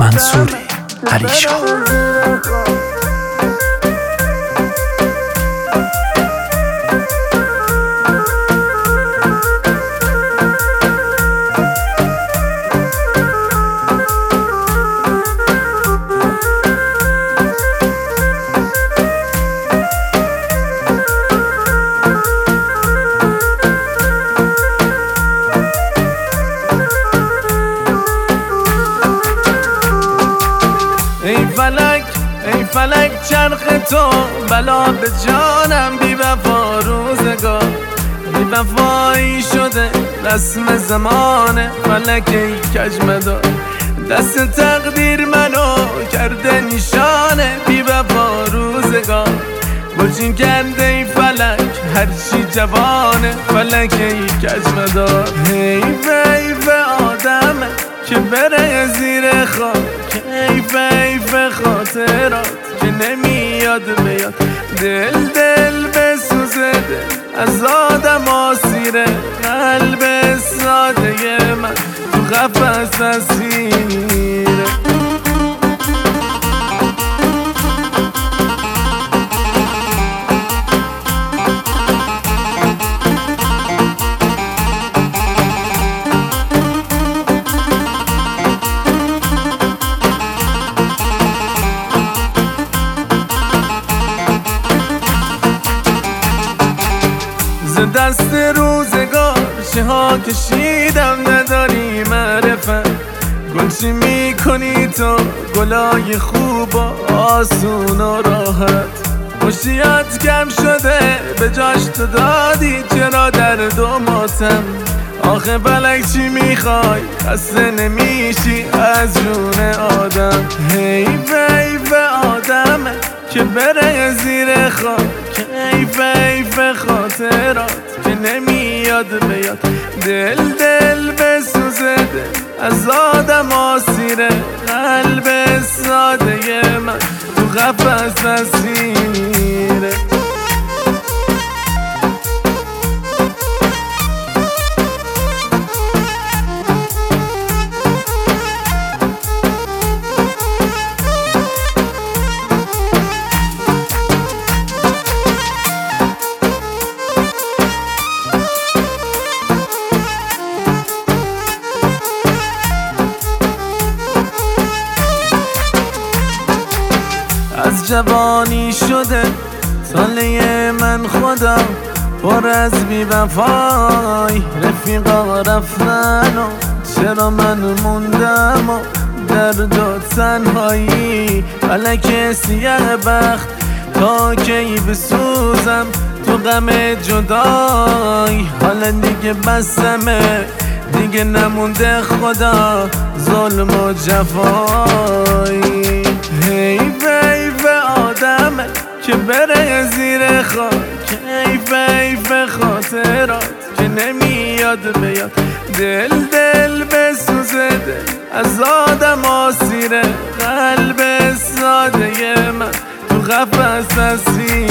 منصوری پریشان. ای فلک چرخ تو بلا به جانم، بی وفا روزگار بی وفایی شده رسم زمانه. فلک ای کجمدار دست تقدیر منو کرده نشانه، بی وفا روزگار گلچین کرده ای فلک هرچی جوانه. فلک ای کجمدار حیف آدمه که بره زیر خاک، حیف خاطرات که نمیاد بیاد. دل بسوزه دل از آدم آسیره، قلب ساده من تو قفس اسیره. دست روزگار ها کشیدم نداری معرفت. گلچی میکنی تو گلای خوب و آسون و راحت. مشتیات کم شده به جاش تو دادی، چرا درد و ماتم؟ آخه فلک چی میخوای؟ خسته نمیشی از جون آدم؟ حیف آدمه که بره زیر خاک، حیف خاطرات که نمیاد بیاد. دل بسوزه دل از آدم آسیره، قلب ساده من تو قفس اسیره. از جوانی شده ساله من خدا پر از بی وفای. رفیقا رفتن و چرا من موندم و درد و تنهایی. فلک سیاه بخت تا کی بسوزم تو غم جدای. حالا دیگه بسمه دیگه نمونده خدا ظلم و جفایی. حیف آدمه که بره زیر خاک، حیف خاطرات که نمیاد بیاد. دل بسوزه دل از آدم آسیره، قلب ساده من تو قفس اسیره.